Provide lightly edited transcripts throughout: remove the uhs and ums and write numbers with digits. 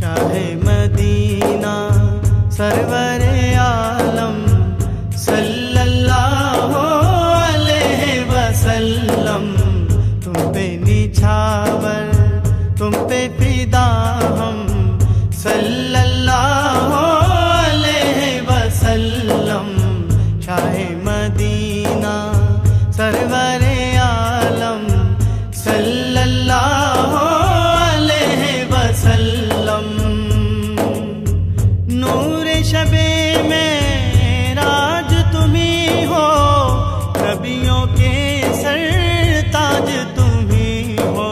Shah Medina Sarware आलम सल्लल्लाहु अलैहि वसल्लम। तुम पे निछावर तुम पे फिदा हम सल्लल्लाहु अलैहि वसल्लम। शाहे मदीना सरवरे आलम सल्लल्लाहु अलैहि वसल्लम। नूर शबे में राज तुम्ही हो, नबियों के सरताज तुम्ही हो।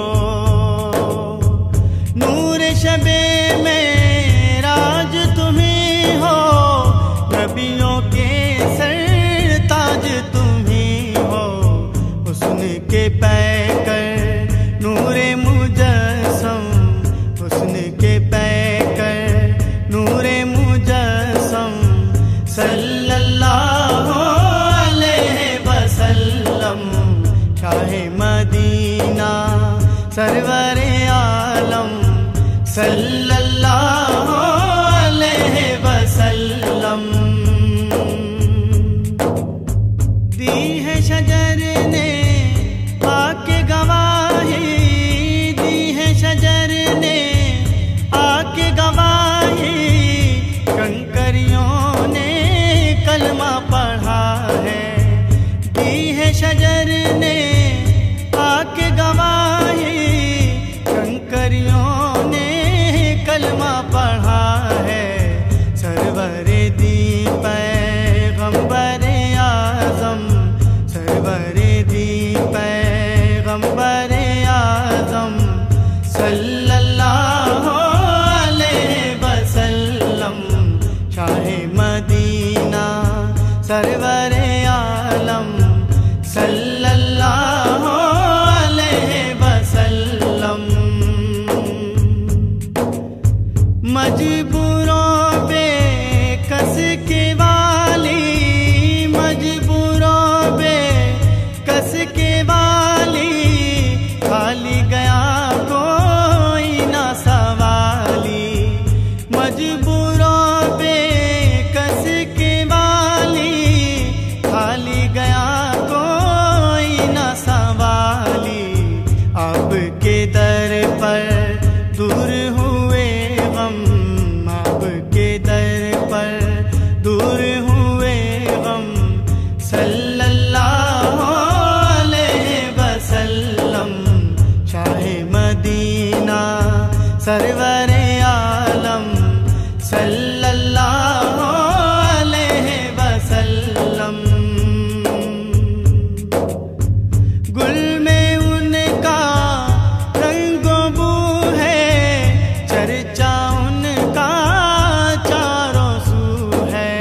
नूर शबे में राज तुम्ही हो, नबियों के सरताज तुम्ही हो। हुस्न के पैकर नूरे मुजस्सम, हुस्न के पैकर नूरे मुजस्सम सल्लल्लाहु अलैहि वसल्लम। शाहे मदीना सरवरे आलम सल्लल्लाहु अलैहि वसल्लम। दी है शजर ने आके गवाही, दी है शजर ने आके गवाही। कंकरियों ने कलमा पढ़ा है, दी है शजर ने आके गवाही। कंकरियों ने कलमा पढ़ा है। सरवरे दी पैगंबरे आज़म, सरवरे दी पैगंबरे आज़म सल्लल्लाहु अलैहि वसल्लम। शाहे मदीना सरवरे आलम सल्लल्लाहु अलैहि वसल्लम। मजबूरों पे कस के वाली, मजबूरों पे कस के वाली। खाली गया कोई ना सवाली, मजबूरों पे कस के वाली। खाली गया कोई ना सवाली। आपके दर पर दूर हुए गम, आपके दर पर दूर हुए गम सल्लल्लाहु अलैहि वसल्लम। शाहे मदीना सरवरे आलम सल्लल्लाहु अलैहि वसल्लम। गुल में उनका रंगो बू है, चर्चा उनका चारों सू है।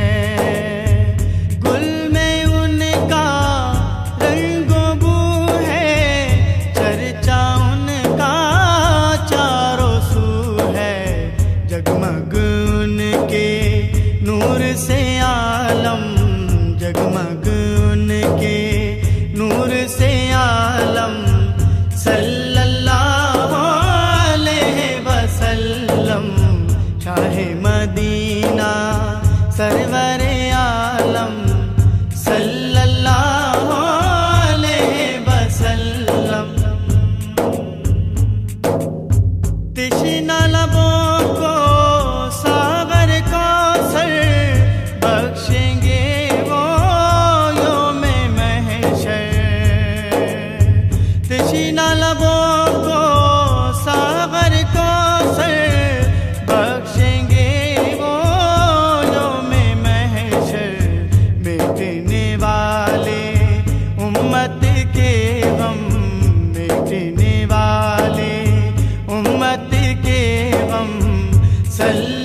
गुल में उनका रंगो बू है, चर्चा उनका चारों सू है। जगमग उनके नूर से आलम, जगमग उनके नूर से आलम सल्लल्लाहु अलैहि वसल्लम। शाहे मदीना सरवरे आलम सल्लल्लाहु अलैहि वसल्लम। तिश्ना लबों को सागर कौसर बख्शेंगे वो योमे महशर। तिश्ना लबों को सागर कौसर बख्शेंगे वो योमे महशर। मिटने वाले उम्मत के गम, मिटने वाले उम्मत के गम सल्लल्लाहु